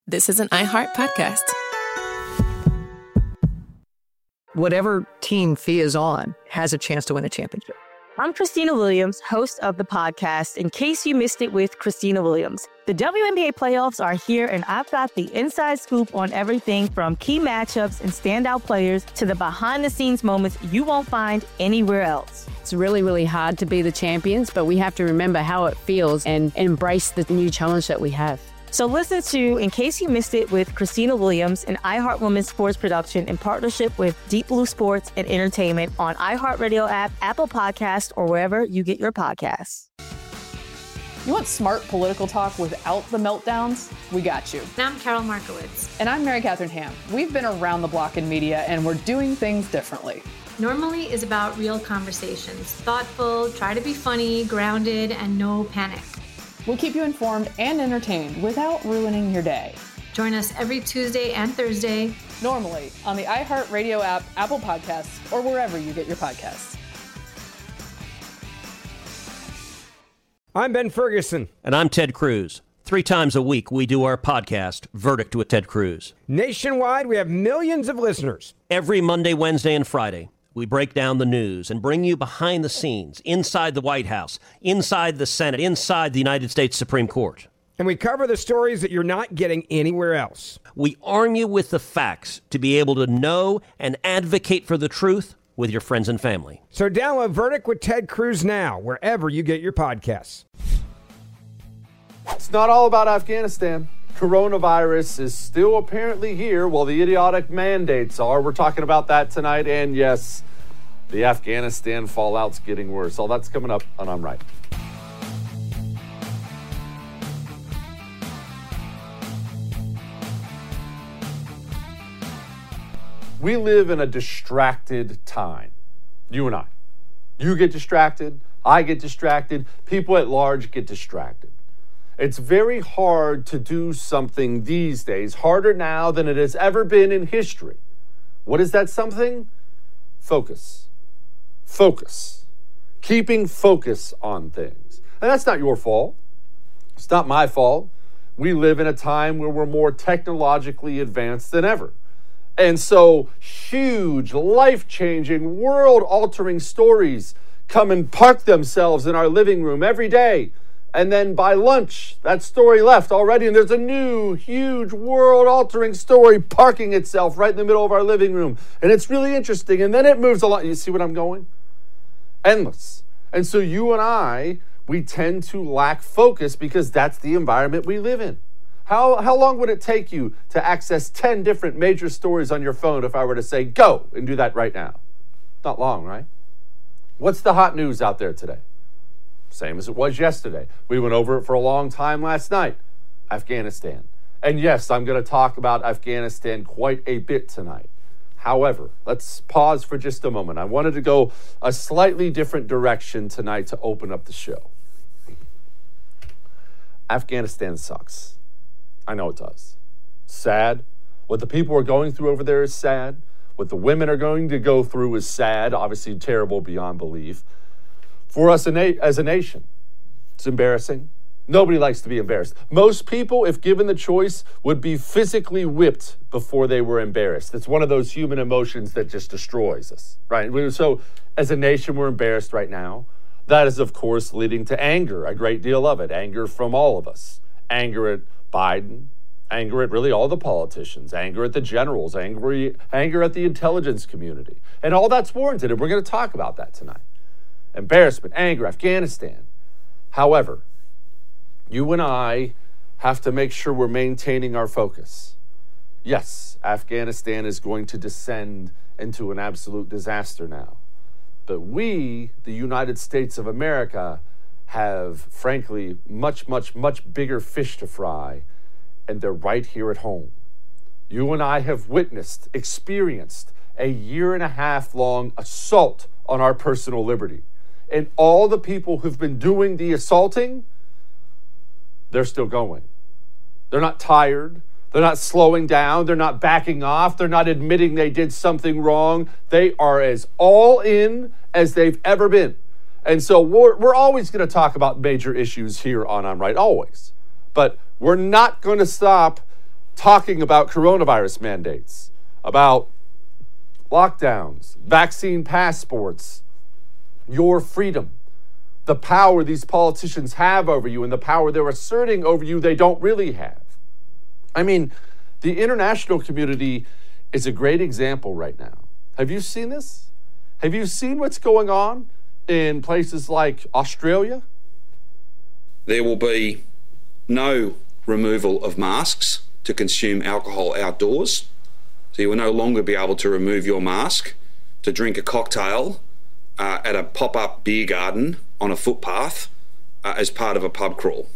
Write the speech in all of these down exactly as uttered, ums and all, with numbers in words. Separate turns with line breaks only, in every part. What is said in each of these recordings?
this is an iHeart podcast.
Whatever team Thea is on has a chance to win a championship.
I'm Christina Williams, host of the podcast, In Case You Missed It with Christina Williams. The W N B A playoffs are here, and I've got the inside scoop on everything from key matchups and standout players to the behind-the-scenes moments you won't find anywhere else.
It's really, really hard to be the champions, but we have to remember how it feels and embrace the new challenge that we have.
So listen to In Case You Missed It with Christina Williams, an iHeart Women's Sports production in partnership with Deep Blue Sports and Entertainment on iHeartRadio app, Apple Podcasts, or wherever you get your podcasts.
You want smart political talk without the meltdowns? We got you.
And I'm Carol Markowitz.
And I'm Mary Catherine Ham. We've been around the block in media, and we're doing things differently.
Normally is about real conversations. Thoughtful, try to be funny, grounded, and no panic.
We'll keep you informed and entertained without ruining your day.
Join us every Tuesday and Thursday.
Normally on the iHeartRadio app, Apple Podcasts, or wherever you get your podcasts.
I'm Ben Ferguson.
And I'm Ted Cruz. Three times a week, we do our podcast, Verdict with Ted Cruz.
Nationwide, we have millions of listeners.
Every Monday, Wednesday, and Friday, we break down the news and bring you behind the scenes, inside the White House, inside the Senate, inside the United States Supreme Court.
And we cover the stories that you're not getting anywhere else.
We arm you with the facts to be able to know and advocate for the truth with your friends and family.
So download Verdict with Ted Cruz now, wherever you get your podcasts.
It's not all about Afghanistan. Coronavirus is still apparently here while the idiotic mandates are. We're talking about that tonight. And yes, the Afghanistan fallout's getting worse. All that's coming up on I'm Right. We live in a distracted time. You and I. You get distracted. I get distracted. People at large get distracted. It's very hard to do something these days, harder now than it has ever been in history. What is that something? Focus. Focus. Keeping focus on things. And that's not your fault. It's not my fault. We live in a time where we're more technologically advanced than ever. And so huge, life-changing, world-altering stories come and park themselves in our living room every day. And then by lunch, that story left already, and there's a new, huge, world-altering story parking itself right in the middle of our living room. And it's really interesting. And then it moves along. You see what I'm going? Endless. And so you and I, we tend to lack focus because that's the environment we live in. How, how long would it take you to access ten different major stories on your phone if I were to say, go, and do that right now? Not long, right? What's the hot news out there today? Same as it was yesterday. We went over it for a long time last night. Afghanistan. And yes, I'm going to talk about Afghanistan quite a bit tonight. However, let's pause for just a moment. I wanted to go a slightly different direction tonight to open up the show. Afghanistan sucks. I know it does. Sad. What the people are going through over there is sad. What the women are going to go through is sad, obviously terrible beyond belief. For us as a nation, it's embarrassing. Nobody likes to be embarrassed. Most people, if given the choice, would be physically whipped before they were embarrassed. It's one of those human emotions that just destroys us, right? So as a nation, we're embarrassed right now. That is, of course, leading to anger, a great deal of it. Anger from all of us. Anger at Biden, anger at really all the politicians, anger at the generals, angry, anger at the intelligence community. And all that's warranted, and we're going to talk about that tonight. Embarrassment, anger, Afghanistan. However, you and I have to make sure we're maintaining our focus. Yes, Afghanistan is going to descend into an absolute disaster now. But we, the United States of America, have, frankly, much, much, much bigger fish to fry, and they're right here at home. You and I have witnessed, experienced a year and a half long assault on our personal liberty. And all the people who've been doing the assaulting, they're still going. They're not tired. They're not slowing down. They're not backing off. They're not admitting they did something wrong. They are as all in as they've ever been. And so we're, we're always going to talk about major issues here on I'm Right, always. But we're not going to stop talking about coronavirus mandates, about lockdowns, vaccine passports, your freedom, the power these politicians have over you and the power they're asserting over you they don't really have. I mean, the international community is a great example right now. Have you seen this? Have you seen what's going on in places like Australia?
There will be no removal of masks to consume alcohol outdoors. So you will no longer be able to remove your mask to drink a cocktail uh, at a pop-up beer garden on a footpath uh, as part of a pub crawl.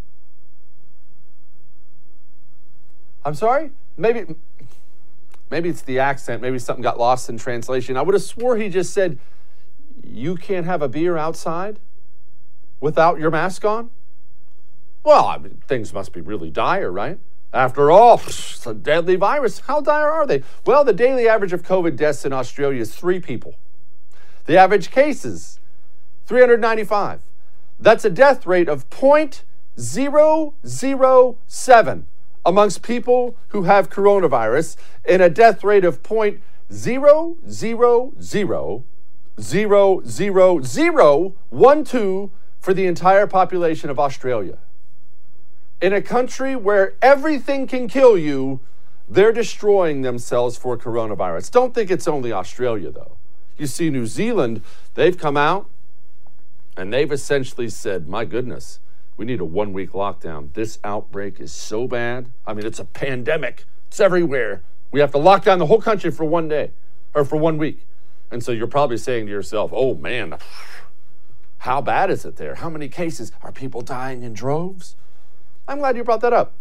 I'm sorry? Maybe, maybe it's the accent. Maybe something got lost in translation. I would have swore he just said, you can't have a beer outside without your mask on? Well, I mean, things must be really dire, right? After all, it's a deadly virus. How dire are they? Well, the daily average of COVID deaths in Australia is three people. The average cases, three hundred ninety-five. That's a death rate of zero point zero zero seven amongst people who have coronavirus and a death rate of zero point zero zero zero zero zero zero one two for the entire population of Australia. In a country where everything can kill you, they're destroying themselves for coronavirus. Don't think it's only Australia, though. You see, New Zealand, they've come out and they've essentially said, my goodness, we need a one-week lockdown. This outbreak is so bad. I mean, it's a pandemic. It's everywhere. We have to lock down the whole country for one day or for one week. And so you're probably saying to yourself, oh, man, how bad is it there? How many cases? Are people dying in droves? I'm glad you brought that up.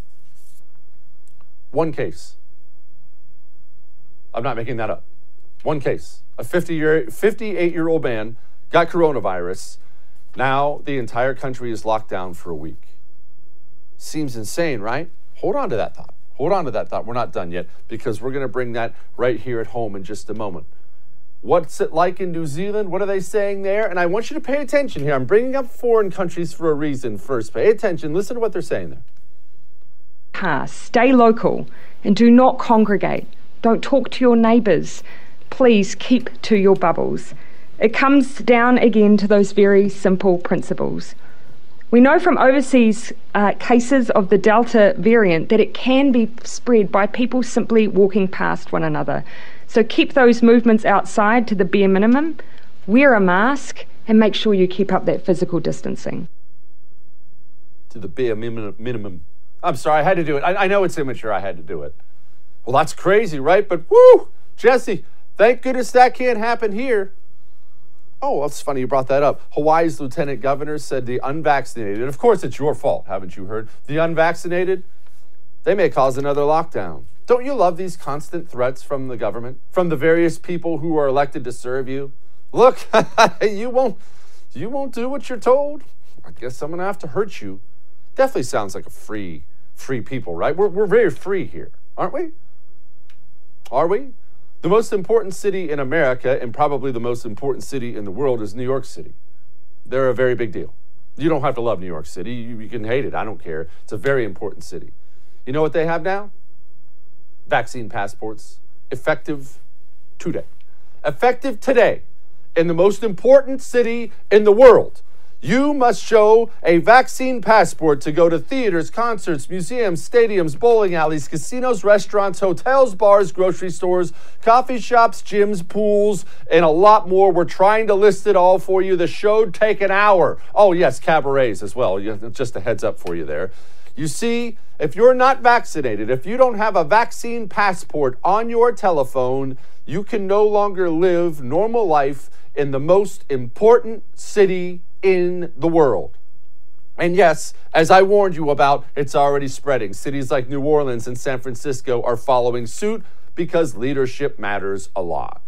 One case. I'm not making that up. One case. A fifty-year, fifty-eight-year-old man got coronavirus. Now the entire country is locked down for a week. Seems insane, right? Hold on to that thought. Hold on to that thought. We're not done yet because we're going to bring that right here at home in just a moment. What's it like in New Zealand? What are they saying there? And I want you to pay attention here. I'm bringing up foreign countries for a reason first. Pay attention. Listen to what they're saying there.
Stay local and do not congregate. Don't talk to your neighbours. Please keep to your bubbles. It comes down again to those very simple principles. We know from overseas uh, cases of the Delta variant that it can be spread by people simply walking past one another. So keep those movements outside to the bare minimum, wear a mask, and make sure you keep up that physical distancing.
To the bare minimum. I'm sorry, I had to do it. I, I know it's immature, I had to do it. Well, that's crazy, right? But whoo, Jesse, thank goodness that can't happen here. Oh, well, it's funny you brought that up. Hawaii's lieutenant governor said the unvaccinated, and of course it's your fault, haven't you heard? The unvaccinated, they may cause another lockdown. Don't you love these constant threats from the government, from the various people who are elected to serve you? Look, you won't, you won't do what you're told. I guess I'm gonna have to hurt you. Definitely sounds like a free, free people, right? We're we're very free here, aren't we? Are we? The most important city in America and probably the most important city in the world is New York City. They're a very big deal. You don't have to love New York City. You, you can hate it. I don't care. It's a very important city. You know what they have now? Vaccine passports, effective today. Effective today in the most important city in the world. You must show a vaccine passport to go to theaters, concerts, museums, stadiums, bowling alleys, casinos, restaurants, hotels, bars, grocery stores, coffee shops, gyms, pools, and a lot more. We're trying to list it all for you. The show'd take an hour. Oh, yes, cabarets as well. Just a heads up for you there. You see, if you're not vaccinated, if you don't have a vaccine passport on your telephone, you can no longer live normal life in the most important city in the world. And yes, as I warned you about, it's already spreading. Cities like New Orleans and San Francisco are following suit because leadership matters a lot.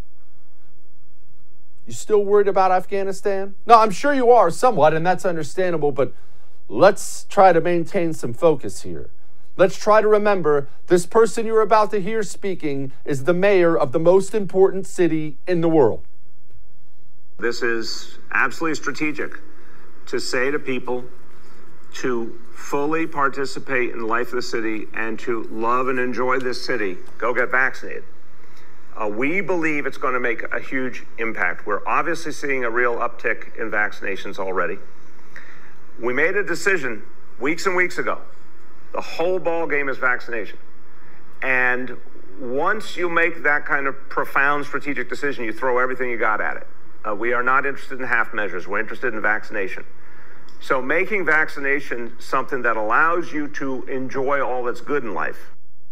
You still worried about Afghanistan? No, I'm sure you are somewhat, and that's understandable, but let's try to maintain some focus here. Let's try to remember this person you're about to hear speaking is the mayor of the most important city in the world.
This is absolutely strategic to say to people, to fully participate in the life of the city and to love and enjoy this city, go get vaccinated. Uh, we believe it's going to make a huge impact. We're obviously seeing a real uptick in vaccinations already. We made a decision weeks and weeks ago. The whole ball game is vaccination. And once you make that kind of profound strategic decision, you throw everything you got at it. Uh, we are not interested in half measures. We're interested in vaccination. So making vaccination something that allows you to enjoy all that's good in life.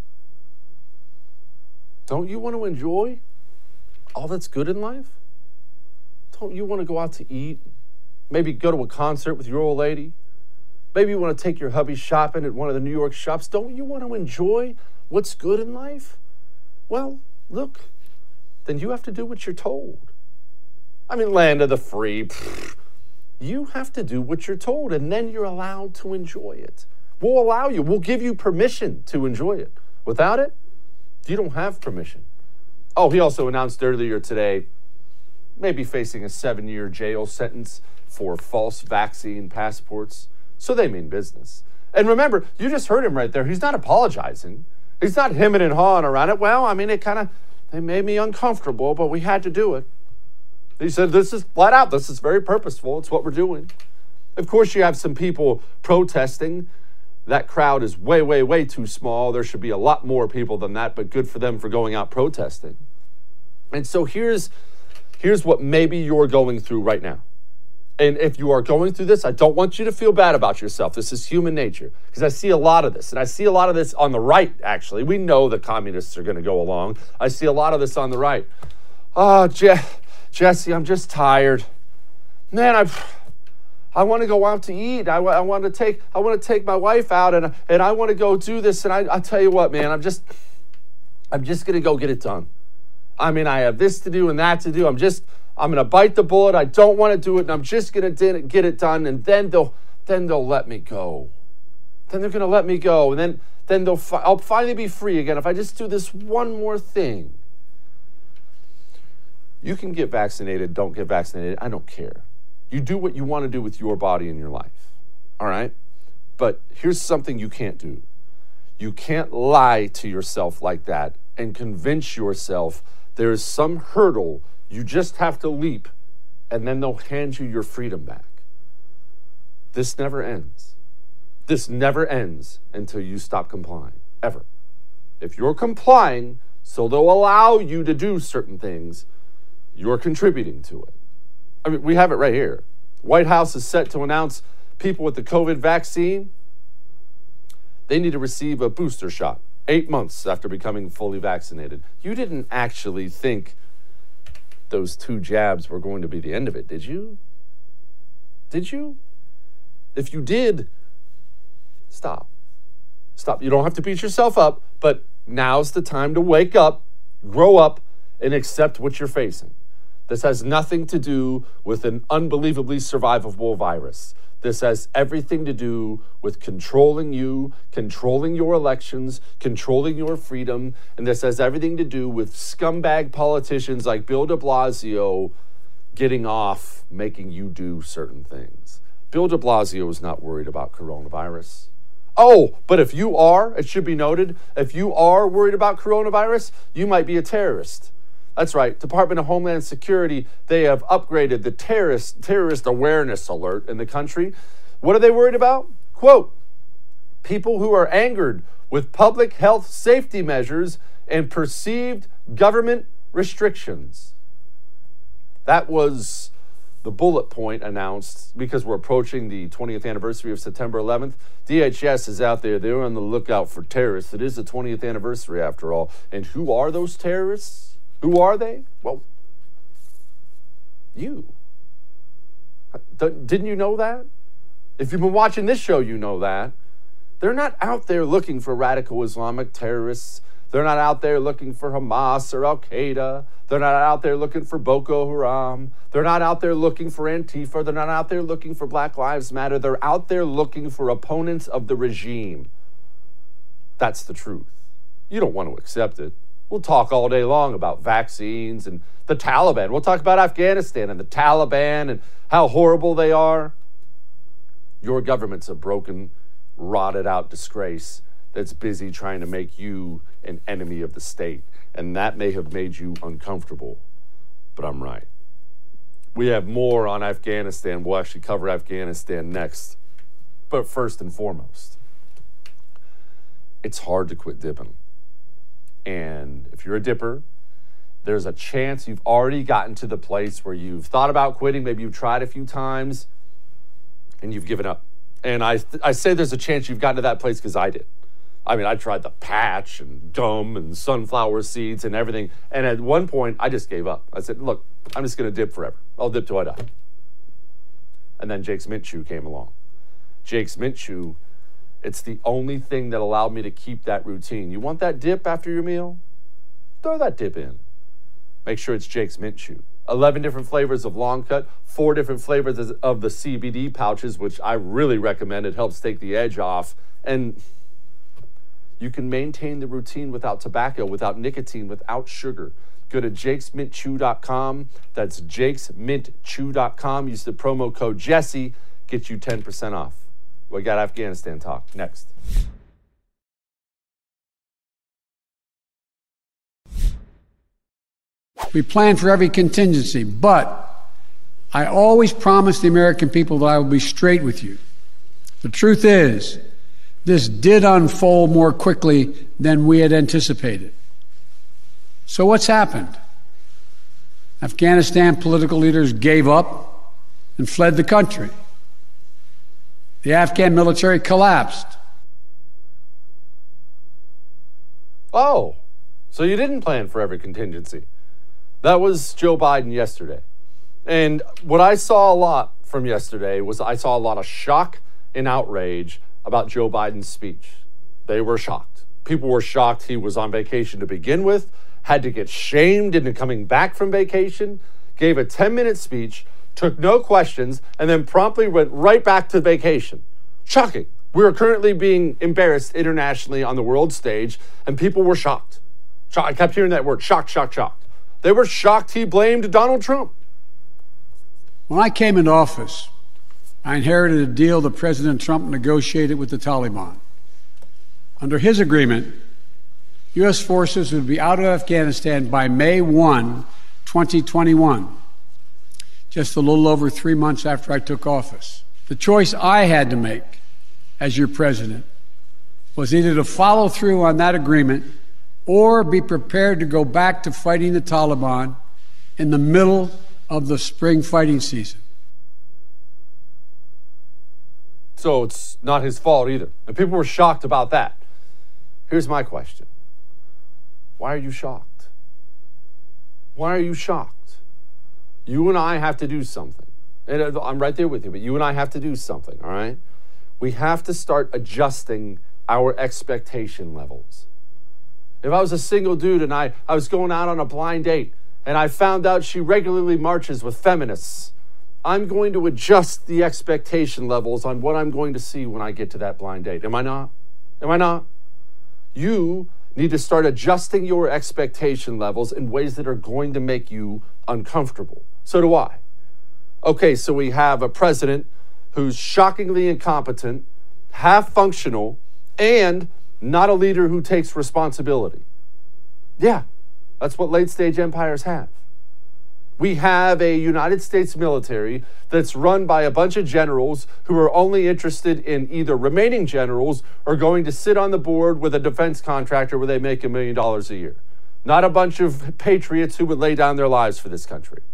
Don't you want to enjoy all that's good in life? Don't you want to go out to eat? Maybe go to a concert with your old lady? Maybe you want to take your hubby shopping at one of the New York shops? Don't you want to enjoy what's good in life? Well, look, then you have to do what you're told. I mean, land of the free. Pfft. You have to do what you're told, and then you're allowed to enjoy it. We'll allow you. We'll give you permission to enjoy it. Without it, you don't have permission. Oh, he also announced earlier today, maybe facing a seven-year jail sentence for false vaccine passports. So they mean business. And remember, you just heard him right there. He's not apologizing. He's not hemming and hawing around it. Well, I mean, it kind of, it made me uncomfortable, but we had to do it. He said, this is flat out. This is very purposeful. It's what we're doing. Of course, you have some people protesting. That crowd is way, way, way too small. There should be a lot more people than that, but good for them for going out protesting. And so here's, here's what maybe you're going through right now. And if you are going through this, I don't want you to feel bad about yourself. This is human nature. Because I see a lot of this. And I see a lot of this on the right, actually. We know the communists are going to go along. I see a lot of this on the right. Oh, Je- Jesse, I'm just tired. Man, I I want to go out to eat. I, I want to take I want to take my wife out, and, and I want to go do this. And I, I'll tell you what, man, I'm just, I'm just going to go get it done. I mean, I have this to do and that to do. I'm just... I'm going to bite the bullet. I don't want to do it, and I'm just going to get it done, and then they'll then they'll let me go. Then they're going to let me go, and then then they'll fi- I'll finally be free again if I just do this one more thing. You can get vaccinated, don't get vaccinated. I don't care. You do what you want to do with your body and your life. All right? But here's something you can't do. You can't lie to yourself like that and convince yourself there is some hurdle you just have to leap, and then they'll hand you your freedom back. This never ends. This never ends until you stop complying, ever. If you're complying, so they'll allow you to do certain things, you're contributing to it. I mean, we have it right here. White House is set to announce people with the COVID vaccine, they need to receive a booster shot eight months after becoming fully vaccinated. You didn't actually think those two jabs were going to be the end of it, did you? Did you? If you did, stop. Stop. You don't have to beat yourself up, but now's the time to wake up, grow up, and accept what you're facing. This has nothing to do with an unbelievably survivable virus. This has everything to do with controlling you, controlling your elections, controlling your freedom, and this has everything to do with scumbag politicians like Bill de Blasio getting off making you do certain things. Bill de Blasio is not worried about coronavirus. Oh, but if you are, it should be noted, if you are worried about coronavirus, you might be a terrorist. That's right. Department of Homeland Security, they have upgraded the terrorist terrorist awareness alert in the country. What are they worried about? Quote, people who are angered with public health safety measures and perceived government restrictions. That was the bullet point announced because we're approaching the twentieth anniversary of September eleventh. D H S is out there. They're on the lookout for terrorists. It is the twentieth anniversary after all. And who are those terrorists? Who are they? Well, you. Didn't you know that? If you've been watching this show, you know that. They're not out there looking for radical Islamic terrorists. They're not out there looking for Hamas or Al-Qaeda. They're not out there looking for Boko Haram. They're not out there looking for Antifa. They're not out there looking for Black Lives Matter. They're out there looking for opponents of the regime. That's the truth. You don't want to accept it. We'll talk all day long about vaccines and the Taliban. We'll talk about Afghanistan and the Taliban and how horrible they are. Your government's a broken, rotted out disgrace that's busy trying to make you an enemy of the state. And that may have made you uncomfortable, but I'm right. We have more on Afghanistan. We'll actually cover Afghanistan next. But first and foremost, it's hard to quit dipping. And if you're a dipper, there's a chance you've already gotten to the place where you've thought about quitting. Maybe you've tried a few times and you've given up. And I, th- I say there's a chance you've gotten to that place because I did. I mean, I tried the patch and gum and sunflower seeds and everything. And at one point, I just gave up. I said, look, I'm just going to dip forever. I'll dip till I die. And then Jake's Mint Chew came along. Jake's Mint Chew, it's the only thing that allowed me to keep that routine. You want that dip after your meal? Throw that dip in. Make sure it's Jake's Mint Chew. eleven different flavors of long cut, four different flavors of the C B D pouches, which I really recommend. It helps take the edge off. And you can maintain the routine without tobacco, without nicotine, without sugar. Go to jakes mint chew dot com. That's jakes mint chew dot com. Use the promo code Jesse. Get you ten percent off. We got Afghanistan talk next.
We plan for every contingency, but I always promise the American people that I will be straight with you. The truth is, this did unfold more quickly than we had anticipated. So what's happened? Afghanistan political leaders gave up and fled the country. The Afghan military collapsed.
Oh, so you didn't plan for every contingency. That was Joe Biden yesterday. And what I saw a lot from yesterday was I saw a lot of shock and outrage about Joe Biden's speech. They were shocked. People were shocked he was on vacation to begin with, had to get shamed into coming back from vacation, gave a ten-minute speech, took no questions, and then promptly went right back to vacation. Shocking. We are currently being embarrassed internationally on the world stage, and people were shocked. I kept hearing that word, shocked, shocked, shocked. They were shocked he blamed Donald Trump.
When I came into office, I inherited a deal that President Trump negotiated with the Taliban. Under his agreement, U S forces would be out of Afghanistan by May first, twenty twenty-one, just a little over three months after I took office. The choice I had to make as your president was either to follow through on that agreement or be prepared to go back to fighting the Taliban in the middle of the spring fighting season.
So it's not his fault either. And people were shocked about that. Here's my question. Why are you shocked? Why are you shocked? You and I have to do something. And I'm right there with you, but you and I have to do something, all right? We have to start adjusting our expectation levels. If I was a single dude and I, I was going out on a blind date and I found out she regularly marches with feminists, I'm going to adjust the expectation levels on what I'm going to see when I get to that blind date. Am I not? Am I not? You need to start adjusting your expectation levels in ways that are going to make you uncomfortable. So do I. Okay, so we have a president who's shockingly incompetent, half functional, and not a leader who takes responsibility. Yeah, that's what late-stage empires have. We have a United States military that's run by a bunch of generals who are only interested in either remaining generals or going to sit on the board with a defense contractor where they make a million dollars a year. Not a bunch of patriots who would lay down their lives for this country.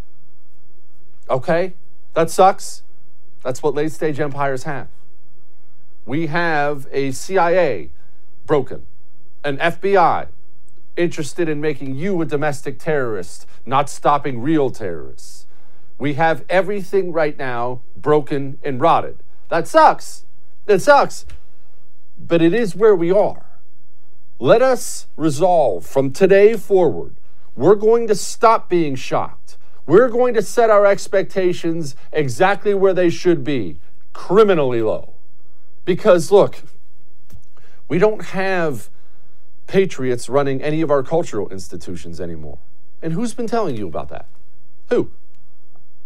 Okay, that sucks. That's what late-stage empires have. We have a C I A broken, an F B I interested in making you a domestic terrorist, not stopping real terrorists. We have everything right now broken and rotted. That sucks. It sucks. But it is where we are. Let us resolve from today forward. We're going to stop being shocked. We're going to set our expectations exactly where they should be, criminally low. Because look, we don't have patriots running any of our cultural institutions anymore. And who's been telling you about that? Who?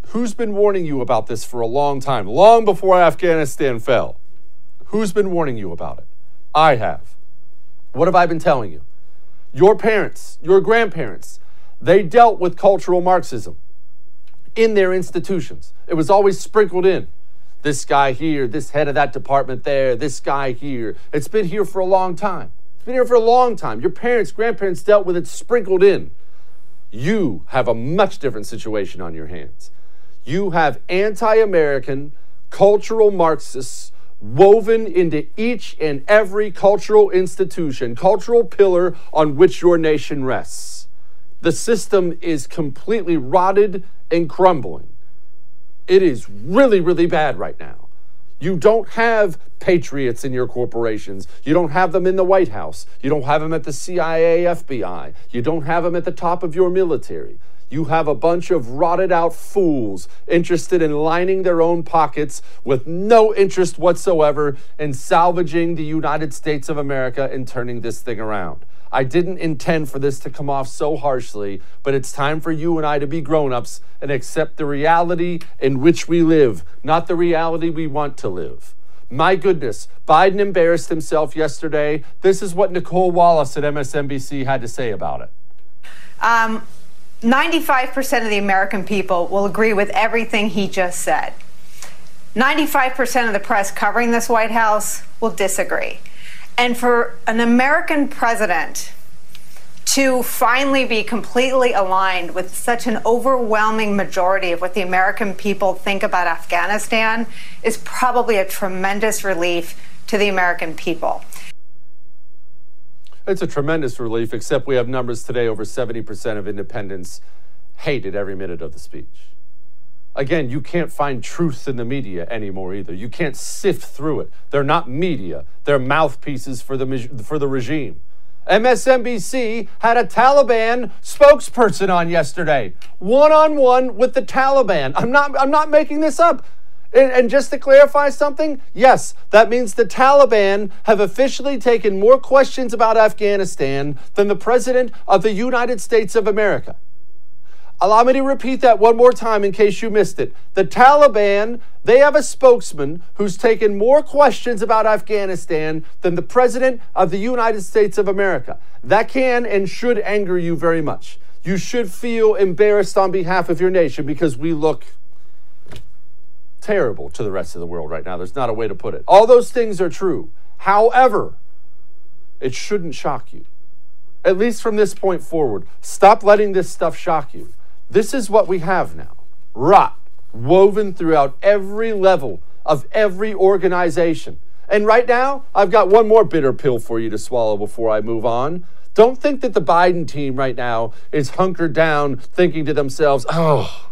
Who's been warning you about this for a long time, long before Afghanistan fell? Who's been warning you about it? I have. What have I been telling you? Your parents, your grandparents, they dealt with cultural Marxism in their institutions. It was always sprinkled in. This guy here, this head of that department there, this guy here. It's been here for a long time. It's been here for a long time. Your parents, grandparents dealt with it sprinkled in. You have a much different situation on your hands. You have anti-American cultural Marxists woven into each and every cultural institution, cultural pillar on which your nation rests. The system is completely rotted and crumbling. It is really, really bad right now. You don't have patriots in your corporations. You don't have them in the White House. You don't have them at the C I A, F B I. You don't have them at the top of your military. You have a bunch of rotted out fools interested in lining their own pockets with no interest whatsoever in salvaging the United States of America and turning this thing around. I didn't intend for this to come off so harshly, but it's time for you and I to be grown-ups and accept the reality in which we live, not the reality we want to live. My goodness, Biden embarrassed himself yesterday. This is what Nicole Wallace at M S N B C had to say about it.
Um... ninety-five percent of the American people will agree with everything he just said. ninety-five percent of the press covering this White House will disagree. And for an American president to finally be completely aligned with such an overwhelming majority of what the American people think about Afghanistan is probably a tremendous relief to the American people.
It's a tremendous relief, except we have numbers today over seventy percent of independents hated every minute of the speech. Again, you can't find truth in the media anymore either. You can't sift through it. They're not media. They're mouthpieces for the, for the regime. M S N B C had a Taliban spokesperson on yesterday, one-on-one with the Taliban. I'm not, I'm not making this up. And, and just to clarify something, yes, that means the Taliban have officially taken more questions about Afghanistan than the President of the United States of America. Allow me to repeat that one more time in case you missed it. The Taliban, they have a spokesman who's taken more questions about Afghanistan than the President of the United States of America. That can and should anger you very much. You should feel embarrassed on behalf of your nation because we look terrible to the rest of the world right now. There's not a way to put it. All those things are true. However, it shouldn't shock you. At least from this point forward. Stop letting this stuff shock you. This is what we have now. Rot woven throughout every level of every organization. And right now, I've got one more bitter pill for you to swallow before I move on. Don't think that the Biden team right now is hunkered down thinking to themselves, oh,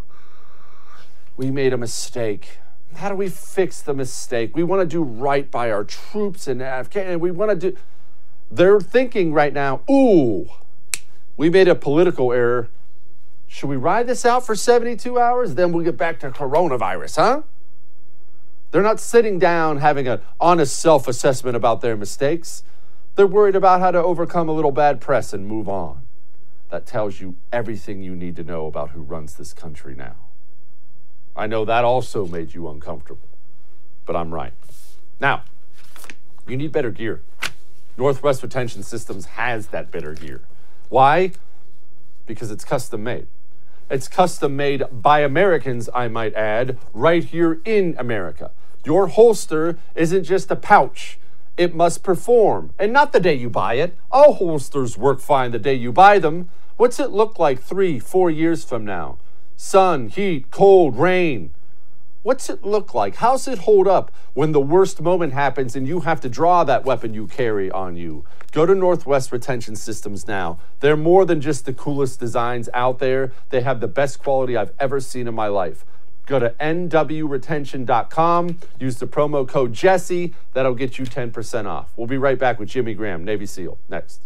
we made a mistake. How do we fix the mistake? We want to do right by our troops in Afghanistan. We want to do... They're thinking right now, ooh, we made a political error. Should we ride this out for seventy-two hours? Then we'll get back to coronavirus, huh? They're not sitting down having an honest self-assessment about their mistakes. They're worried about how to overcome a little bad press and move on. That tells you everything you need to know about who runs this country now. I know that also made you uncomfortable, but I'm right. Now, you need better gear. Northwest Retention Systems has that better gear. Why? Because it's custom made. It's custom made by Americans, I might add, right here in America. Your holster isn't just a pouch. It must perform, and not the day you buy it. All holsters work fine the day you buy them. What's it look like three, four years from now? Sun, heat, cold, rain. What's it look like? How's it hold up when the worst moment happens and you have to draw that weapon you carry on you? Go to Northwest Retention Systems now. They're more than just the coolest designs out there. They have the best quality I've ever seen in my life. Go to N W retention dot com. Use the promo code Jesse. That'll get you ten percent off. We'll be right back with Jimmy Graham, Navy SEAL. Next.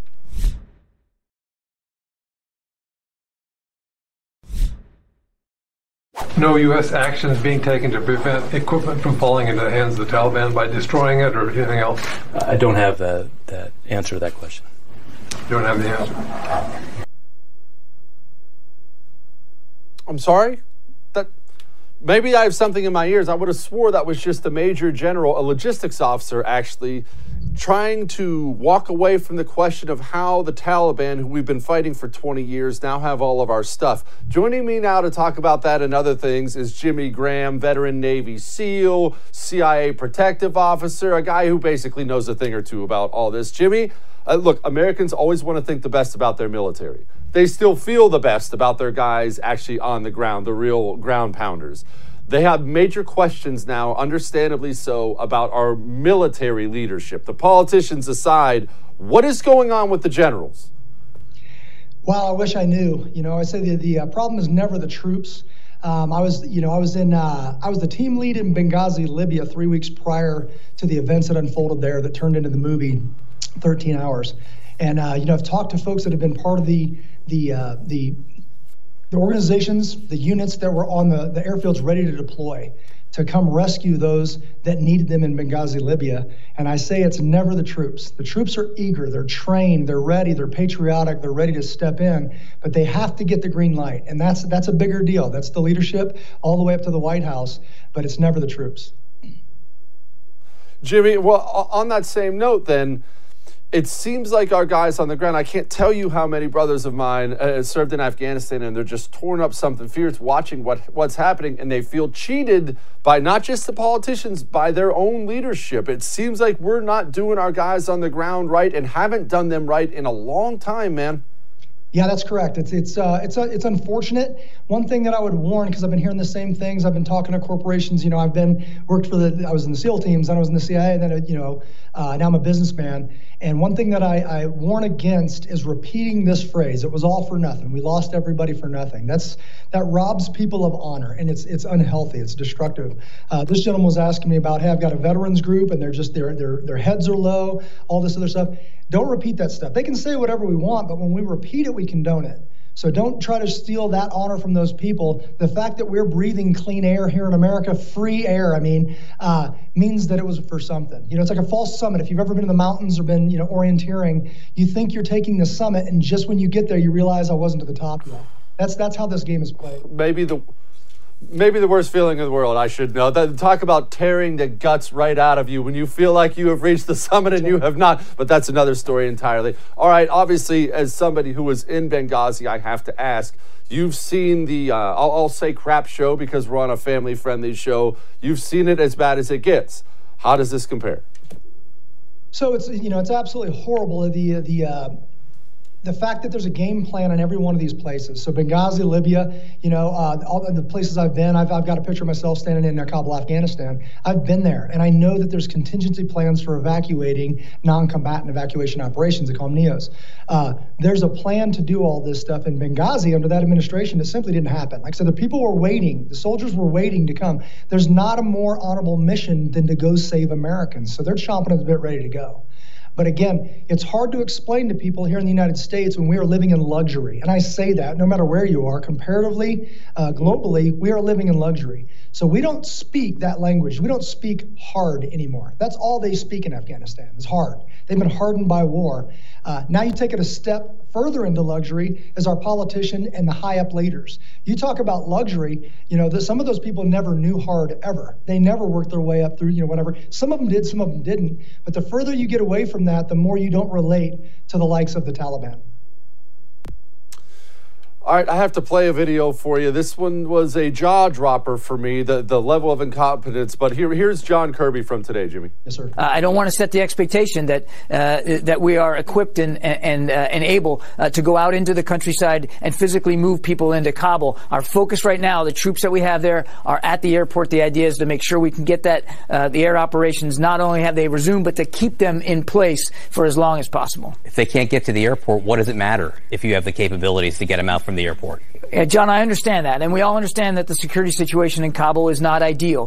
No U S action is being taken to prevent equipment from falling into the hands of the Taliban by destroying it or anything else?
I don't have the, that answer to that question.
You don't have the answer?
I'm sorry? That maybe I have something in my ears. I would have swore that was just a major general, a logistics officer, actually, trying to walk away from the question of how the Taliban, who we've been fighting for twenty years, now have all of our stuff. Joining me now to talk about that and other things is Jimmy Graham, veteran Navy SEAL, C I A protective officer, a guy who basically knows a thing or two about all this. Jimmy, uh, look, Americans always want to think the best about their military. They still feel the best about their guys actually on the ground, the real ground pounders. They have major questions now, understandably so, about our military leadership. The politicians aside, what is going on with the generals?
Well, I wish I knew. You know, I say the, the uh, problem is never the troops. Um, I was, you know, I was in, uh, I was the team lead in Benghazi, Libya, three weeks prior to the events that unfolded there that turned into the movie thirteen hours. And, uh, you know, I've talked to folks that have been part of the, the, uh, the, the organizations, the units that were on the, the airfields ready to deploy to come rescue those that needed them in Benghazi, Libya. And I say it's never the troops. The troops are eager, they're trained, they're ready, they're patriotic, they're ready to step in, but they have to get the green light. And that's that's a bigger deal. That's the leadership all the way up to the White House, but it's never the troops.
Jimmy, well, on that same note then, it seems like our guys on the ground, I can't tell you how many brothers of mine uh, served in Afghanistan, and they're just torn up something fierce watching what, what's happening, and they feel cheated by not just the politicians, by their own leadership. It seems like we're not doing our guys on the ground right and haven't done them right in a long time, man.
Yeah, that's correct. It's it's uh, it's uh, it's unfortunate. One thing that I would warn, because I've been hearing the same things. I've been talking to corporations. You know, I've been worked for the. I was in the SEAL teams, then I was in the C I A, and then you know, uh, now I'm a businessman. And one thing that I, I warn against is repeating this phrase. It was all for nothing. We lost everybody for nothing. That's that robs people of honor, and it's it's unhealthy. It's destructive. Uh, this gentleman was asking me about, hey, I've got a veterans group, and they're just their their their heads are low. All this other stuff. Don't repeat that stuff. They can say whatever we want, but when we repeat it, we condone it. So don't try to steal that honor from those people. The fact that we're breathing clean air here in America, free air, I mean, uh, means that it was for something. You know, it's like a false summit. If you've ever been in the mountains or been, you know, orienteering, you think you're taking the summit, and just when you get there, you realize I wasn't to the top yet. That's that's how this game is played.
Maybe the maybe the worst feeling in the world, I should know. That, talk about tearing the guts right out of you when you feel like you have reached the summit and you have not. But that's another story entirely. All right, obviously, as somebody who was in Benghazi, I have to ask, you've seen the, uh, I'll, I'll say crap show because we're on a family-friendly show. You've seen it as bad as it gets. How does this compare?
So it's, you know, it's absolutely horrible. The, the, uh, The fact that there's a game plan on every one of these places. So Benghazi, Libya, you know, uh, all the places I've been, I've, I've got a picture of myself standing in Kabul, Afghanistan. I've been there, and I know that there's contingency plans for evacuating non-combatant evacuation operations. They call them NEOs. Uh, there's a plan to do all this stuff in Benghazi under that administration. It simply didn't happen. Like I said, the people were waiting. The soldiers were waiting to come. There's not a more honorable mission than to go save Americans. So they're chomping at the bit ready to go. But again, it's hard to explain to people here in the United States when we are living in luxury. And I say that no matter where you are, comparatively, uh, globally, we are living in luxury. So we don't speak that language. We don't speak hard anymore. That's all they speak in Afghanistan is hard. They've been hardened by war. Uh, now you take it a step further into luxury as our politician and the high up leaders. You talk about luxury, you know, the, some of those people never knew hard ever. They never worked their way up through, you know, whatever. Some of them did, some of them didn't. But the further you get away from that, the more you don't relate to the likes of the Taliban.
All right, I have to play a video for you. This one was a jaw dropper for me, the, the level of incompetence. But here, here's John Kirby from today, Jimmy.
Yes, sir.
Uh, I don't want to set the expectation that uh, that we are equipped and and, uh, and able uh, to go out into the countryside and physically move people into Kabul. Our focus right now, the troops that we have there are at the airport. The idea is to make sure we can get that uh, the air operations not only have they resumed, but to keep them in place for as long as possible.
If they can't get to the airport, what does it matter if you have the capabilities to get them out from the airport?
Yeah, John, I understand that, and we all understand that the security situation in Kabul is not ideal.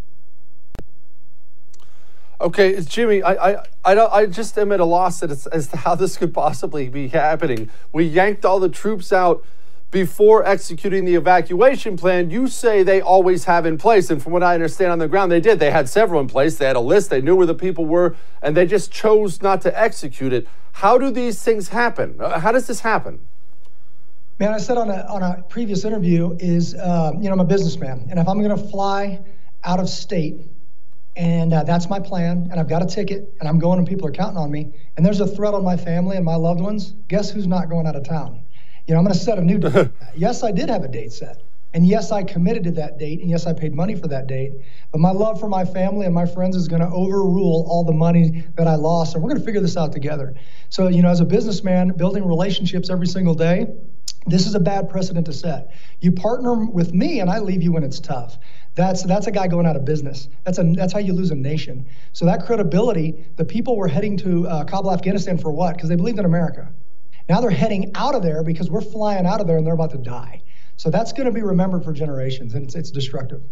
Okay, Jimmy, I I I, don't, I just am at a loss as, as to how this could possibly be happening. We yanked all the troops out before executing the evacuation plan. You say they always have in place, and from what I understand on the ground, they did. They had several in place. They had a list. They knew where the people were, and they just chose not to execute it. How do these things happen? How does this happen?
Man, I said on a on a previous interview is, uh, you know, I'm a businessman, and if I'm going to fly out of state, and uh, that's my plan, and I've got a ticket, and I'm going, and people are counting on me, and there's a threat on my family and my loved ones, guess who's not going out of town? You know, I'm going to set a new date. Yes, I did have a date set. And yes, I committed to that date, and yes, I paid money for that date. But my love for my family and my friends is going to overrule all the money that I lost, and we're going to figure this out together. So, you know, as a businessman, building relationships every single day, this is a bad precedent to set. You partner with me, and I leave you when it's tough. That's that's a guy going out of business. That's a that's how you lose a nation. So that credibility, the people were heading to uh, Kabul, Afghanistan for what? Because they believed in America. Now they're heading out of there because we're flying out of there, and they're about to die. So that's going to be remembered for generations, and it's, it's destructive.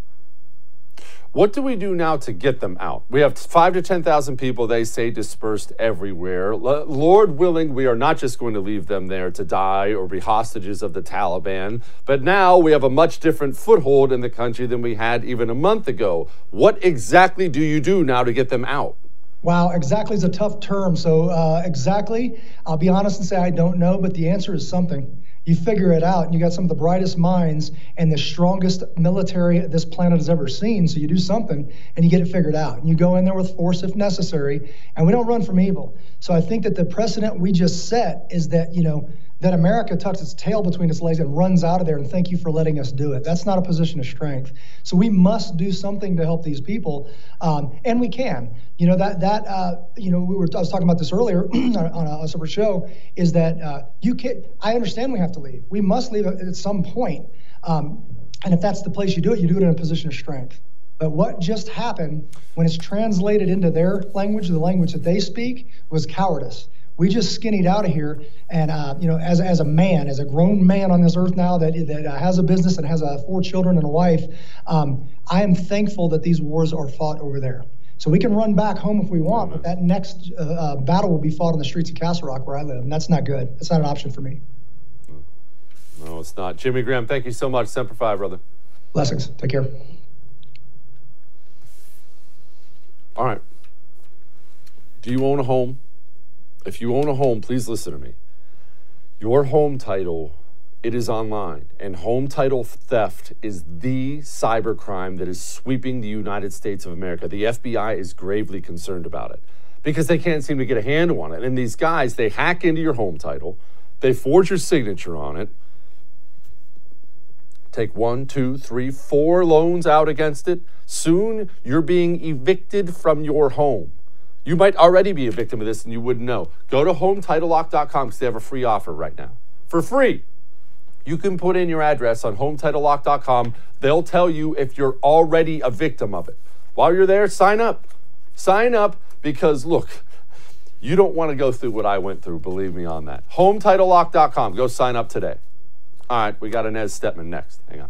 What do we do now to get them out? We have five to ten thousand people, they say, dispersed everywhere. L- Lord willing, we are not just going to leave them there to die or be hostages of the Taliban, but now we have a much different foothold in the country than we had even a month ago. What exactly do you do now to get them out?
Wow, exactly is a tough term. So uh, exactly, I'll be honest and say I don't know, but the answer is something. You figure it out, and you got some of the brightest minds and the strongest military this planet has ever seen. So you do something, and you get it figured out. And you go in there with force if necessary, and we don't run from evil. So I think that the precedent we just set is that, you know, that America tucks its tail between its legs and runs out of there, and thank you for letting us do it. That's not a position of strength. So we must do something to help these people, um, and we can. You know, that, that uh, you know, we were, I was talking about this earlier on, a, on a separate show, is that uh, you can, I understand we have to leave. We must leave at some point. Um, and if that's the place you do it, you do it in a position of strength. But what just happened when it's translated into their language, the language that they speak, was cowardice. We just skinnied out of here, and uh, you know, as as a man, as a grown man on this earth now that that uh, has a business and has uh, four children and a wife, um, I am thankful that these wars are fought over there. So we can run back home if we want, but that next uh, uh, battle will be fought on the streets of Castle Rock, where I live, and that's not good. That's not an option for me.
No, it's not. Jimmy Graham, thank you so much. Semper Fi, brother.
Blessings. Take care.
All right. Do you own a home? If you own a home, please listen to me. Your home title, it is online, and home title theft is the cybercrime that is sweeping the United States of America. The F B I is gravely concerned about it because they can't seem to get a handle on it. And these guys, they hack into your home title, they forge your signature on it, take one, two, three, four loans out against it. Soon, you're being evicted from your home. You might already be a victim of this and you wouldn't know. Go to home title lock dot com because they have a free offer right now. For free. You can put in your address on home title lock dot com. They'll tell you if you're already a victim of it. While you're there, sign up. Sign up because, look, you don't want to go through what I went through, believe me on that. home title lock dot com. Go sign up today. All right, we got Inez Stepman next. Hang on.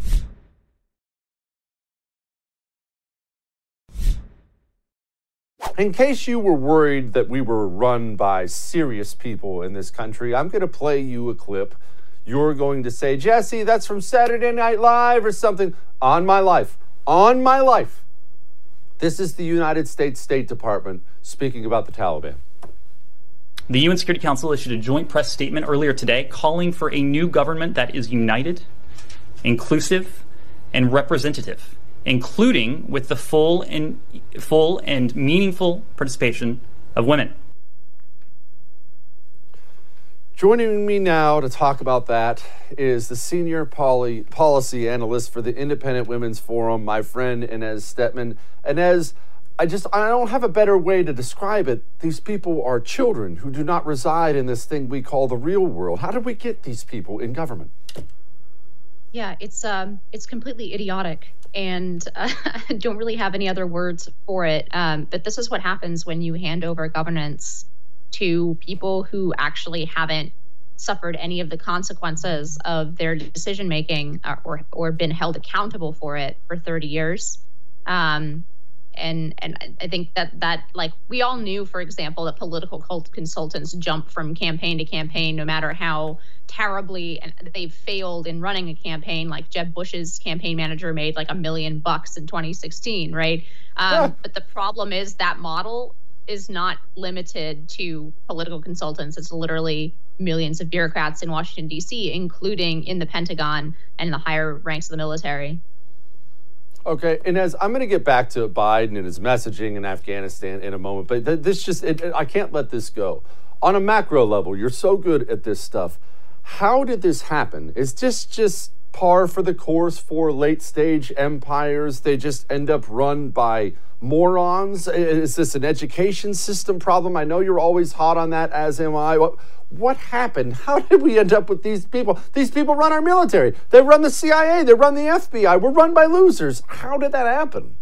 In case you were worried that we were run by serious people in this country, I'm going to play you a clip. You're going to say, Jesse, that's from Saturday Night Live or something. On my life. On my life. This is the United States State Department speaking about the Taliban.
The U N Security Council issued a joint press statement earlier today calling for a new government that is united, inclusive, and representative, including with the full and full and meaningful participation of women.
Joining me now to talk about that is the senior poly, policy analyst for the Independent Women's Forum, my friend Inez Stepman. Inez, I just I don't have a better way to describe it. These people are children who do not reside in this thing we call the real world. How did we get these people in government?
Yeah, it's um, it's completely idiotic, and uh, I don't really have any other words for it. Um, but this is what happens when you hand over governance to people who actually haven't suffered any of the consequences of their decision making or, or or been held accountable for it for thirty years. Um, And and I think that that like we all knew, for example, that political cult consultants jump from campaign to campaign, no matter how terribly and they've failed in running a campaign. Like Jeb Bush's campaign manager made like a million bucks in twenty sixteen, right? Um, yeah. But the problem is that model is not limited to political consultants. It's literally millions of bureaucrats in Washington, D C, including in the Pentagon and the higher ranks of the military.
Okay, and as I'm going to get back to Biden and his messaging in Afghanistan in a moment, but th- this just, it, it, I can't let this go. On a macro level, you're so good at this stuff. How did this happen? Is this just par for the course for late stage empires? They just end up run by morons? Is this an education system problem? I know you're always hot on that, as am I. What, what happened? How did we end up with these people? These people run our military. They run the C I A. They run the F B I. We're run by losers. How did that happen?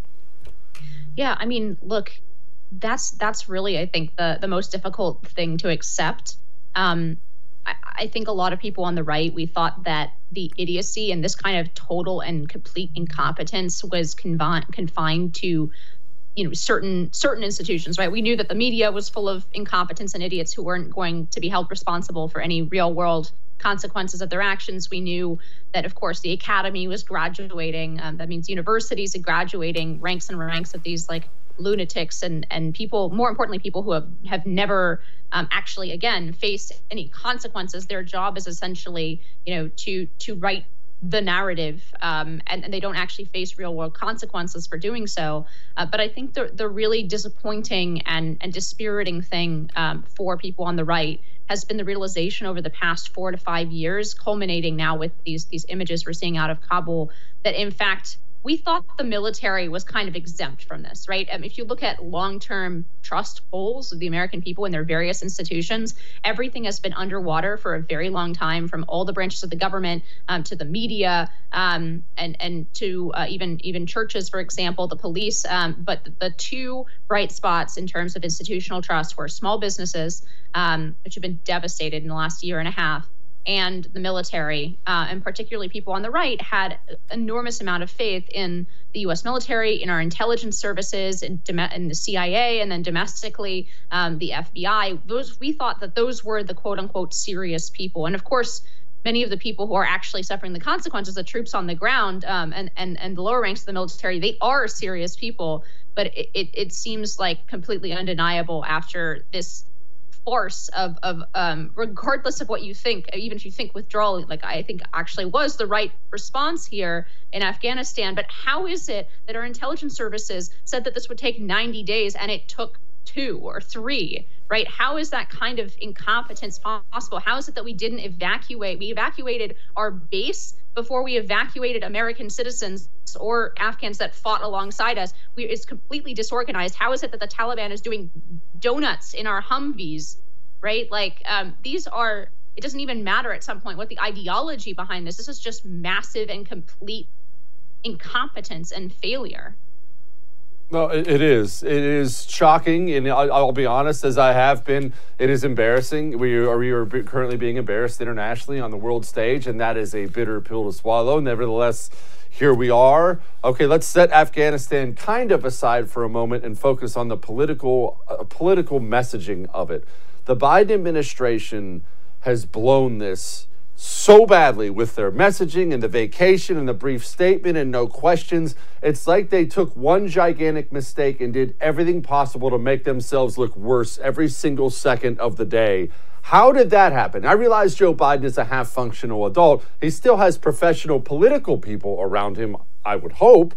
Yeah, I mean, look, that's that's really, I think, the, the most difficult thing to accept. Um, I, I think a lot of people on the right, we thought that the idiocy and this kind of total and complete incompetence was confi- confined to, you know, certain certain institutions, right? We knew that the media was full of incompetence and idiots who weren't going to be held responsible for any real world consequences of their actions. We knew that, of course, the academy was graduating. Um, that means universities are graduating ranks and ranks of these like lunatics and and people, more importantly, people who have, have never um, actually, again, faced any consequences. Their job is essentially, you know, to to write the narrative, um, and, and they don't actually face real world consequences for doing so. Uh, but I think the the really disappointing and, and dispiriting thing um, for people on the right has been the realization over the past four to five years, culminating now with these these images we're seeing out of Kabul, that in fact, we thought the military was kind of exempt from this, right? Um, if you look at long-term trust polls of the American people in their various institutions, everything has been underwater for a very long time, from all the branches of the government um, to the media um, and and to uh, even even churches, for example, the police. Um, but the, the two bright spots in terms of institutional trust were small businesses, um, which have been devastated in the last year and a half, and the military, uh, and particularly people on the right, had enormous amount of faith in the U S military, in our intelligence services, in, in the C I A, and then domestically, um, the F B I. Those, we thought that those were the quote-unquote serious people. And of course, many of the people who are actually suffering the consequences, the troops on the ground um, and, and, and the lower ranks of the military, they are serious people. But it, it, it seems like completely undeniable after this farce of, of um, regardless of what you think, even if you think withdrawal, like I think actually was the right response here in Afghanistan. But how is it that our intelligence services said that this would take ninety days and it took two or three, right? How is that kind of incompetence possible? How is it that we didn't evacuate? We evacuated our base before we evacuated American citizens or Afghans that fought alongside us. We, it's completely disorganized. How is it that the Taliban is doing donuts in our Humvees, right? Like um, these are, it doesn't even matter at some point what the ideology behind this. This is just massive and complete incompetence and failure.
No, it, it is. It is shocking, and I'll, I'll be honest, as I have been, it is embarrassing. We are, we are currently being embarrassed internationally on the world stage, and that is a bitter pill to swallow. Nevertheless, here we are. Okay, let's set Afghanistan kind of aside for a moment and focus on the political uh, political messaging of it. The Biden administration has blown this so badly with their messaging and the vacation and the brief statement and no questions. It's like they took one gigantic mistake and did everything possible to make themselves look worse every single second of the day. How did that happen? I realize Joe Biden is a half-functional adult. He still has professional political people around him, I would hope.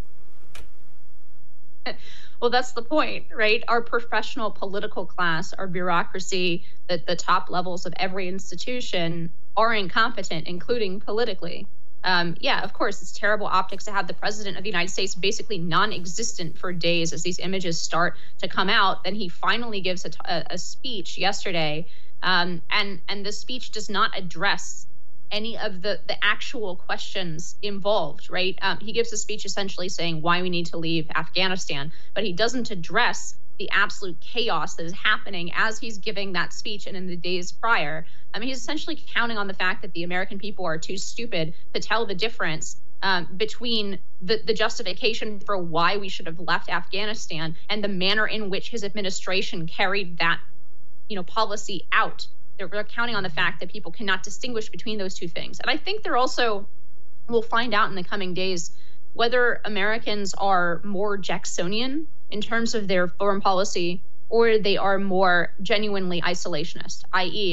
Well, that's the point, right? Our professional political class, our bureaucracy, the, the top levels of every institution are incompetent, including politically. Um, yeah, of course, it's terrible optics to have the president of the United States basically non-existent for days as these images start to come out. Then he finally gives a, a, a speech yesterday, um, and, and the speech does not address any of the, the actual questions involved, right? Um, he gives a speech essentially saying why we need to leave Afghanistan, but he doesn't address the absolute chaos that is happening as he's giving that speech and in the days prior. I mean, he's essentially counting on the fact that the American people are too stupid to tell the difference um, between the, the justification for why we should have left Afghanistan and the manner in which his administration carried that, you know, policy out. They're, they're counting on the fact that people cannot distinguish between those two things. And I think they're also, we'll find out in the coming days, whether Americans are more Jacksonian in terms of their foreign policy, or they are more genuinely isolationist, that is,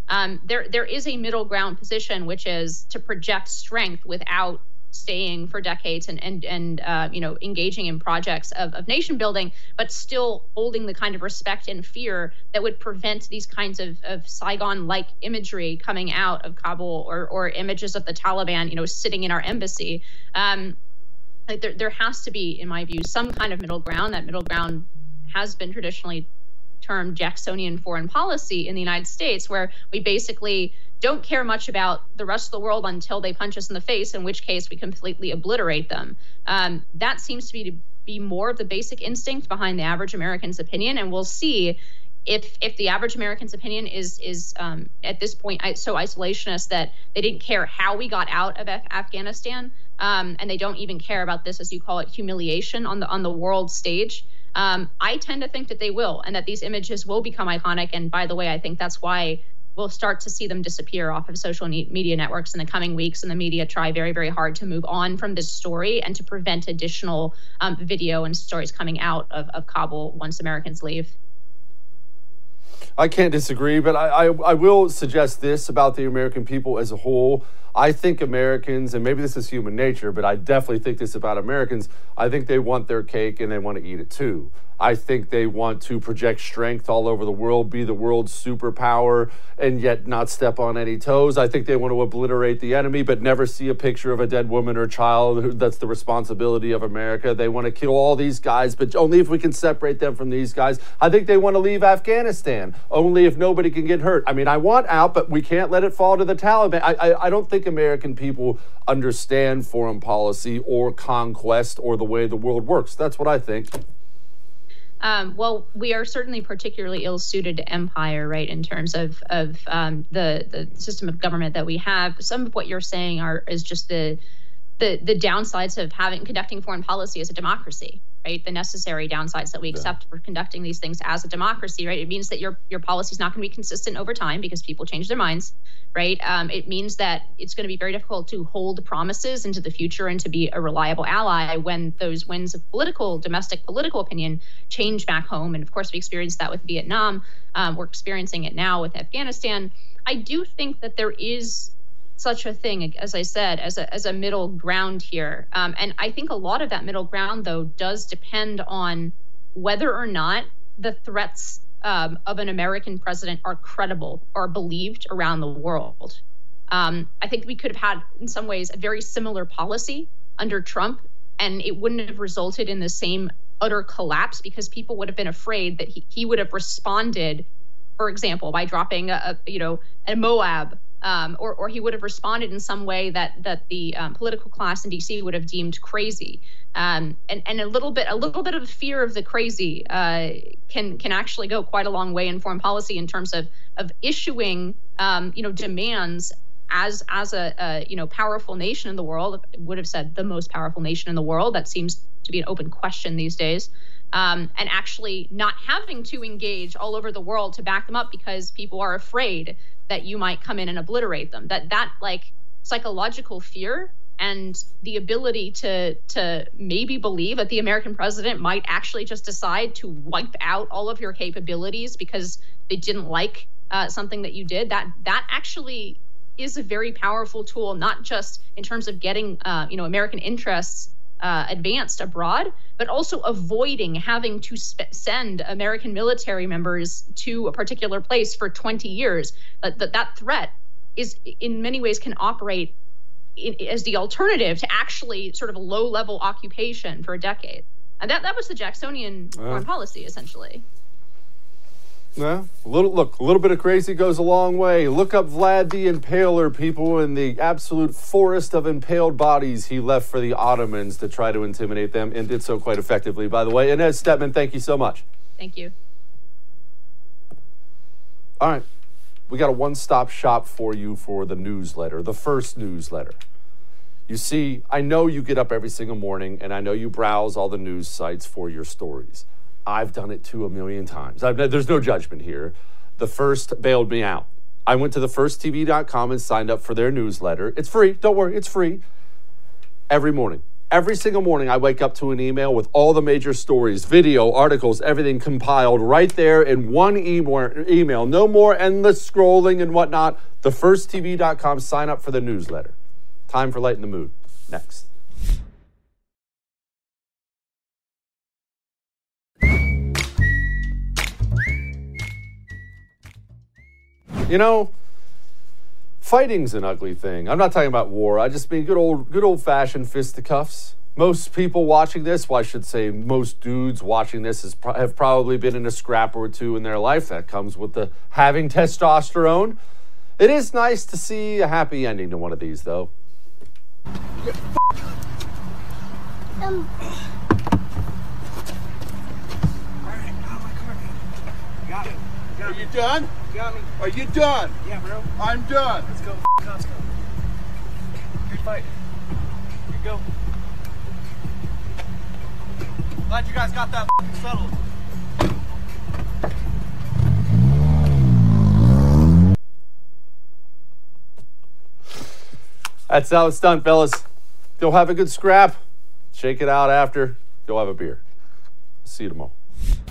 Um, there, there is a middle ground position, which is to project strength without staying for decades and and and uh, you know engaging in projects of, of nation building, but still holding the kind of respect and fear that would prevent these kinds of, of Saigon-like imagery coming out of Kabul, or or images of the Taliban, you know, sitting in our embassy. Um, like there there has to be, in my view, some kind of middle ground. That middle ground has been traditionally termed Jacksonian foreign policy in the United States, where we basically don't care much about the rest of the world until they punch us in the face, in which case we completely obliterate them. Um, that seems to be to be more of the basic instinct behind the average American's opinion, and we'll see if if the average American's opinion is is um, at this point so isolationist that they didn't care how we got out of Af- Afghanistan, um, and they don't even care about this, as you call it, humiliation on the on the world stage. Um, I tend to think that they will, and that these images will become iconic. And by the way, I think that's why we'll start to see them disappear off of social media networks in the coming weeks, and the media try very, very hard to move on from this story and to prevent additional um, video and stories coming out of, of Kabul once Americans leave.
I can't disagree, but I, I, I will suggest this about the American people as a whole. I think Americans, and maybe this is human nature, but I definitely think this about Americans, I think they want their cake and they want to eat it too. I think they want to project strength all over the world, be the world's superpower, and yet not step on any toes. I think they want to obliterate the enemy, but never see a picture of a dead woman or child. That's the responsibility of America. They want to kill all these guys, but only if we can separate them from these guys. I think they want to leave Afghanistan, only if nobody can get hurt. I mean, I want out, but we can't let it fall to the Taliban. I, I, I don't think American people understand foreign policy or conquest or the way the world works. That's what I think.
Um, well, we are certainly particularly ill-suited to empire, right, in terms of of um, the the system of government that we have. Some of what you're saying are is just the the the downsides of having conducting foreign policy as a democracy, right? The necessary downsides that we accept for conducting these things as a democracy, right? It means that your your policy is not going to be consistent over time because people change their minds, right? Um, it means that it's going to be very difficult to hold promises into the future and to be a reliable ally when those winds of political, domestic political opinion change back home. And of course, we experienced that with Vietnam. Um, we're experiencing it now with Afghanistan. I do think that there is such a thing, as I said, as a as a middle ground here. Um, and I think a lot of that middle ground, though, does depend on whether or not the threats um, of an American president are credible or believed around the world. Um, I think we could have had, in some ways, a very similar policy under Trump, and it wouldn't have resulted in the same utter collapse because people would have been afraid that he, he would have responded, for example, by dropping a, a you know a Moab. Um, or, or he would have responded in some way that that the um, political class in D C would have deemed crazy, um, and and a little bit a little bit of fear of the crazy uh, can can actually go quite a long way in foreign policy in terms of of issuing um, you know demands as as a, a you know powerful nation in the world. I would have said the most powerful nation in the world. That seems to be an open question these days. Um, and actually not having to engage all over the world to back them up because people are afraid that you might come in and obliterate them. That that like psychological fear and the ability to to maybe believe that the American president might actually just decide to wipe out all of your capabilities because they didn't like uh, something that you did. That that actually is a very powerful tool, not just in terms of getting uh, you know American interests Uh, advanced abroad, but also avoiding having to sp- send American military members to a particular place for twenty years. But that that threat is, in many ways, can operate in, as the alternative to actually sort of a low-level occupation for a decade. And that, that was the Jacksonian uh. foreign policy, essentially.
Yeah, a little look, a little bit of crazy goes a long way. Look up Vlad the Impaler, people, in the absolute forest of impaled bodies he left for the Ottomans to try to intimidate them, and did so quite effectively, by the way. Inez Stepman, thank you so much.
Thank you.
All right, we got a one-stop shop for you for the newsletter, the first newsletter. You see, I know you get up every single morning, and I know you browse all the news sites for your stories. I've done it too a million times. I've, there's no judgment here. The First bailed me out. I went to the first T V dot com and signed up for their newsletter. It's free. Don't worry, it's free. Every morning, Every single morning, I wake up to an email with all the major stories, video, articles, everything compiled right there in one e- email. No more endless scrolling and whatnot. the first t v dot com. Sign up for the newsletter. Time for Lighten the Mood. Next. You know, fighting's an ugly thing. I'm not talking about war. I just mean good old, good old-fashioned fisticuffs. Most people watching this, well, I should say most dudes watching this is, have probably been in a scrap or two in their life. That comes with the having testosterone. It is nice to see a happy ending to one of these, though.
Um.
Are you done? Got me. Are you done?
Yeah, bro.
I'm done.
Let's go. Costco. Good fight. Here you go. Glad you guys got that settled.
That's how it's done, fellas. Go have a good scrap. Shake it out after. Go have a beer. See you tomorrow.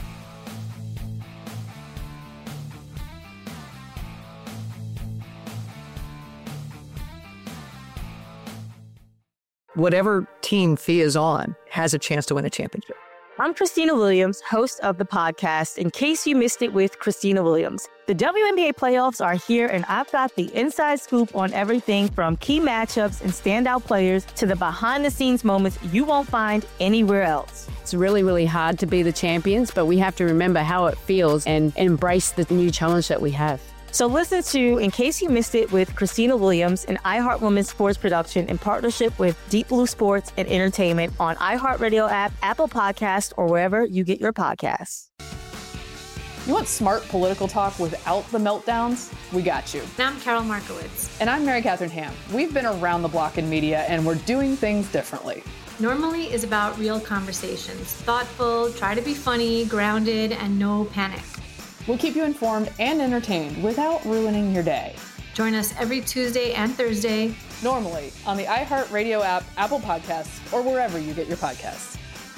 Whatever team Thea is on has a chance to win a championship.
I'm Christina Williams, host of the podcast, In Case You Missed It with Christina Williams. The W N B A playoffs are here, and I've got the inside scoop on everything from key matchups and standout players to the behind-the-scenes moments you won't find anywhere else.
It's really, really hard to be the champions, but we have to remember how it feels and embrace the new challenge that we have.
So listen to In Case You Missed It with Christina Williams, an iHeart Women's sports production in partnership with Deep Blue Sports and Entertainment on iHeartRadio app, Apple Podcasts, or wherever you get your podcasts.
You want smart political talk without the meltdowns? We got you.
And I'm Carol Markowitz.
And I'm Mary Catherine Ham. We've been around the block in media, and we're doing things differently.
Normally is about real conversations, thoughtful, try to be funny, grounded, and no panic.
We'll keep you informed and entertained without ruining your day.
Join us every Tuesday and Thursday.
Normally on the iHeartRadio app, Apple Podcasts, or wherever you get your podcasts.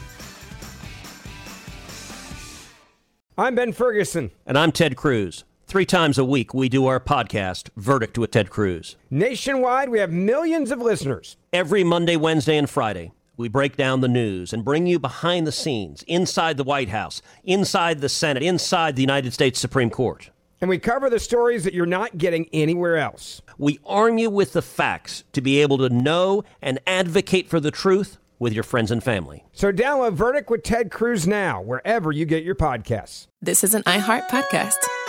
I'm Ben Ferguson.
And I'm Ted Cruz. Three times a week, we do our podcast, Verdict with Ted Cruz.
Nationwide, we have millions of listeners.
Every Monday, Wednesday, and Friday, we break down the news and bring you behind the scenes, inside the White House, inside the Senate, inside the United States Supreme Court.
And we cover the stories that you're not getting anywhere else.
We arm you with the facts to be able to know and advocate for the truth with your friends and family.
So download Verdict with Ted Cruz now, wherever you get your podcasts.
This is an iHeart podcast.